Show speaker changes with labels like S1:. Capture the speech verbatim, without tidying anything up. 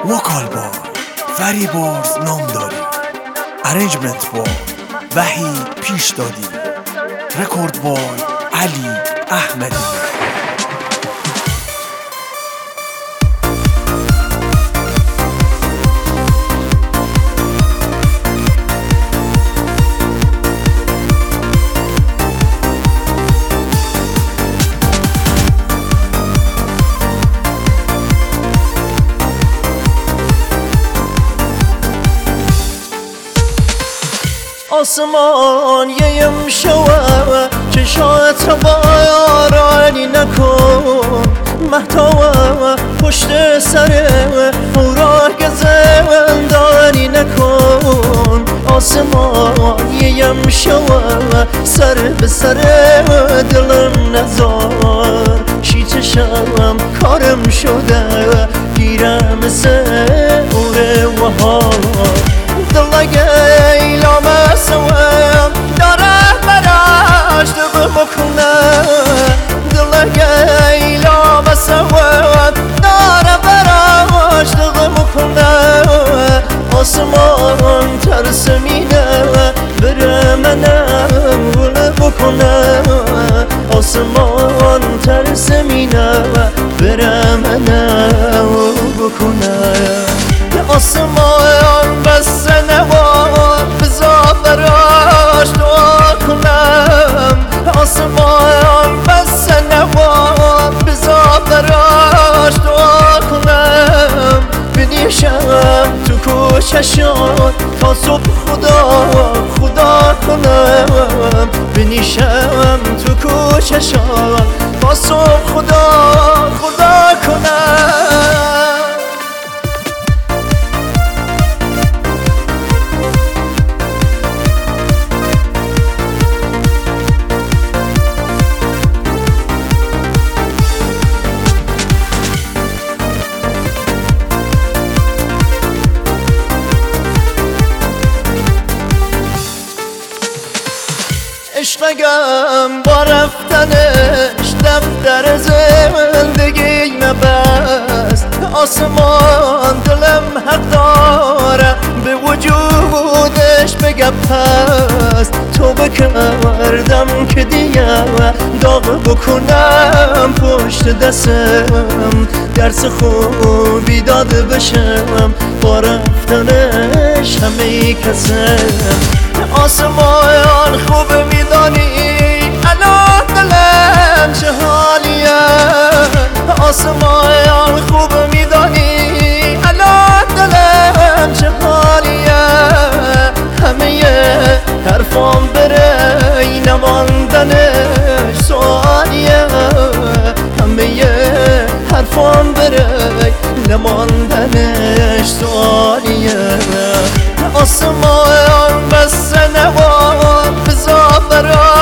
S1: وکال بای فریبرز نام داری. ارنجمنت بای وحید پیش دادی. رکورد بای علی احمدی.
S2: آسمان یم شوه چشات بارانی نکن محتوه پشت سره اورا گزندانی نکن. آسمان یم شوه سر به سر دلم نزار. شی چشم کارم شده گیرم سه اوره و ها. دلگه ایلام سوام داره براش دقم کنه. دلگه ایلام سوام داره براش دقم کنه. آسمان ترسمینه بره منم گل بکنه. آسمان ترسمینه بره منم بکنه. آسمان بس نوا بزا براش دعا کنم. آسمان بس نوا بزا براش دعا کنم. بنیشم تو کوچشان تا صبح خدا خدا کنم. بنیشم تو کوچشان تا صبح خدا خدا کنم. عشقم با رفتنش دفتر زندگی مبست. آسمان دلم حق داره به وجودش بگه پست. تو بکردم که دیگه داغ بکنم پشت دستم. درس خوبی داده بشم با رفتنش همه کسم. آسمان خوب میدانی الان دلم چه حالیه. آسمان خوب میدانی الان دلم چه حالیه. همه حرفام بره نماندنش سوالیه. همه حرفام بره نماندنش سوالیه. آسمان بس نوا بزا برا